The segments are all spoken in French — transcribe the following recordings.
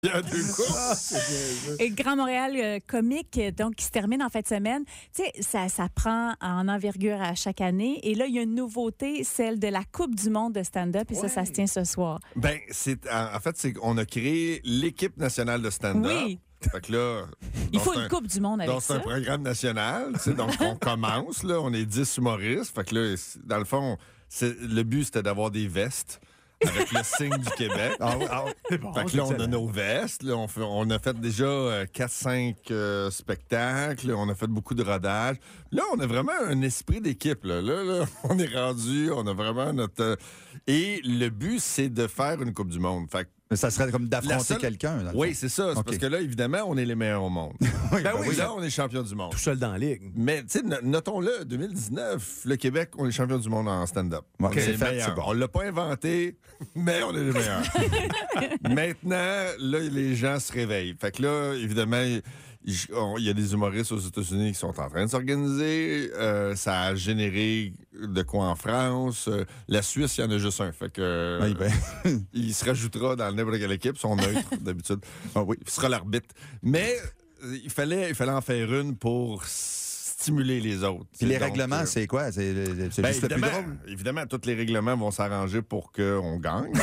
Il y a deux courses. Et Grand Montréal comique, donc, qui se termine en fin de semaine. Tu sais, ça prend en envergure à chaque année. Et là, il y a une nouveauté, celle de la Coupe du monde de stand-up. Et ça se tient ce soir. Ben, en fait, c'est qu'on a créé l'équipe nationale de stand-up. Oui. Fait que là, Il faut une Coupe du monde avec donc, c'est ça. un programme national. Donc, on commence, là. On est 10 humoristes. Fait que là, dans le fond, le but, c'était d'avoir des vestes avec le signe du Québec. C'est bon, Fait que là, on a nos vestes. Là, on a fait déjà 4-5 spectacles. On a fait beaucoup de rodages. Là, on a vraiment un esprit d'équipe. Là, on est rendu. On a vraiment notre... Et le but, c'est de faire une Coupe du monde. Fait que Mais ça serait comme d'affronter quelqu'un. Oui, c'est ça. C'est parce que là, évidemment, on est les meilleurs au monde. Oui, Là, on est champion du monde. Tout seul dans la ligue. Mais, tu sais, notons-le, 2019, le Québec, on est champion du monde en stand-up. Ouais, On est c'est les fait, meilleurs. c'est bon. On l'a pas inventé, mais on est les meilleurs. Maintenant, là, les gens se réveillent. Fait que là, évidemment, il y a des humoristes aux États-Unis qui sont en train de s'organiser. Ça a généré de quoi en France. La Suisse, il y en a juste un. Fait que Oui, ben. il se rajoutera dans n'importe quelle équipe. Ils sont neutres, d'habitude. Ah oui, il sera l'arbitre. Mais il fallait en faire une pour stimuler les autres. Puis les Donc, règlements, c'est quoi? C'est juste le plus évidemment, drôle. évidemment, tous les règlements vont s'arranger pour qu'on gagne.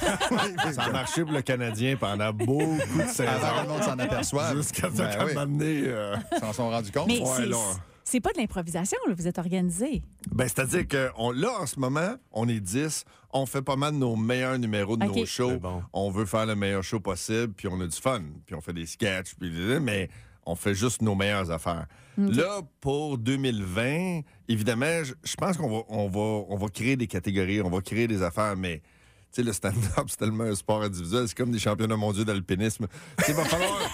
Ça a marché pour le Canadien pendant beaucoup de Avant que le saisons. monde s'en aperçoive. Jusqu'à Ben un oui. moment donné, Ils s'en sont rendus compte. Mais Ouais, là. c'est pas de l'improvisation, là. Vous êtes organisé. Ben, c'est-à-dire que là, en ce moment, on est 10. On fait pas mal de nos meilleurs numéros de OK. nos shows. C'est bon. On veut faire le meilleur show possible, puis on a du fun. Puis on fait des sketchs, mais on fait juste nos meilleures affaires. Là, pour 2020, évidemment, je pense qu'on va créer des catégories, on va créer des affaires, mais... Tu sais, le stand-up, c'est tellement un sport individuel. C'est comme des championnats mondiaux d'alpinisme. Il va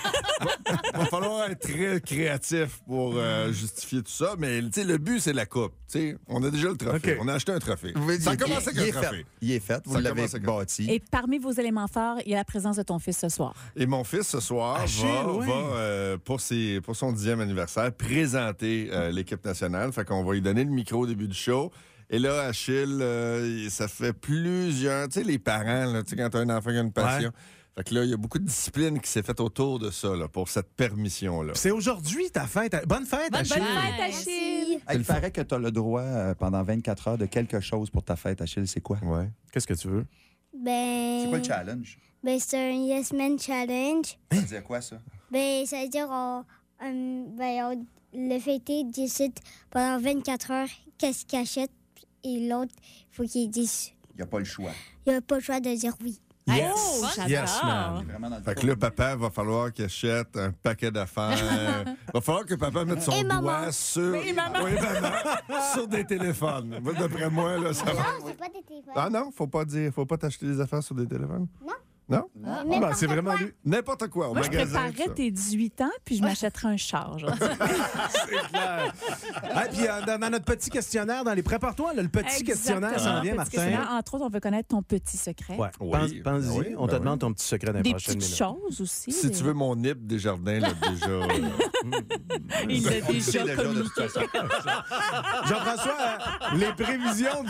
falloir être très créatif pour justifier tout ça. Mais tu sais, le but, c'est la coupe. Tu sais, on a déjà le trophée. OK. On a acheté un trophée. Oui, Ça commence avec il un est trophée. fait. Il est fait. Vous Ça l'avez commence avec un- bâti. Et parmi vos éléments forts, il y a la présence de ton fils ce soir. Et mon fils, ce soir, Achille, oui. va pour son 10e anniversaire, présenter l'équipe nationale. Fait qu'on va lui donner le micro au début du show. Et là, Achille, ça fait plusieurs... Tu sais, les parents, là, tu sais, quand t'as un enfant qui a une passion... Fait que là, il y a beaucoup de discipline qui s'est faite autour de ça, là, pour cette permission-là. C'est aujourd'hui ta fête. Bonne fête, Achille. Achille! Il paraît que tu as le droit pendant 24 heures de quelque chose pour ta fête, Achille. C'est quoi? Ouais. Qu'est-ce que tu veux? C'est quoi le Ben, challenge? c'est un Yes Man Challenge. Ça veut dire quoi, ça? Ben, ça veut dire on le fêter décide pendant 24 heures qu'est-ce qu'il achète et l'autre, il faut qu'il dise. Il n'y a pas le choix. Il n'y a pas le choix de dire oui. Yes. Oh, j'adore. Yes, man. Vraiment dans le Fait que là, papa, va falloir qu'il achète un paquet d'affaires. Va falloir que papa mette son Et doigt maman. sur... Oui, maman. Oui, maman. Sur des téléphones. Moi, d'après moi, là, ça va... Non, c'est pas des téléphones. Ah non, faut pas t'acheter des affaires sur des téléphones? Non. Non? Ben, c'est vraiment lui. N'importe quoi, au Moi, je magasin. préparerais tout tes 18 ans, puis je m'achèterais un char. genre. C'est clair. Ah, puis dans notre petit questionnaire, dans les prépare-toi, là, le petit questionnaire s'en vient, Petit Martin. questionnaire. Entre autres, on veut connaître ton petit secret. Ouais. Oui. Pense-y. Ben oui, On te ben demande ton petit secret dans les Des prochaines petites minutes. choses aussi. Si tu veux mon nip des jardins, là, déjà... Il l'a On le sait déjà déjà, de toute communiqué. façon. Jean-François, les prévisions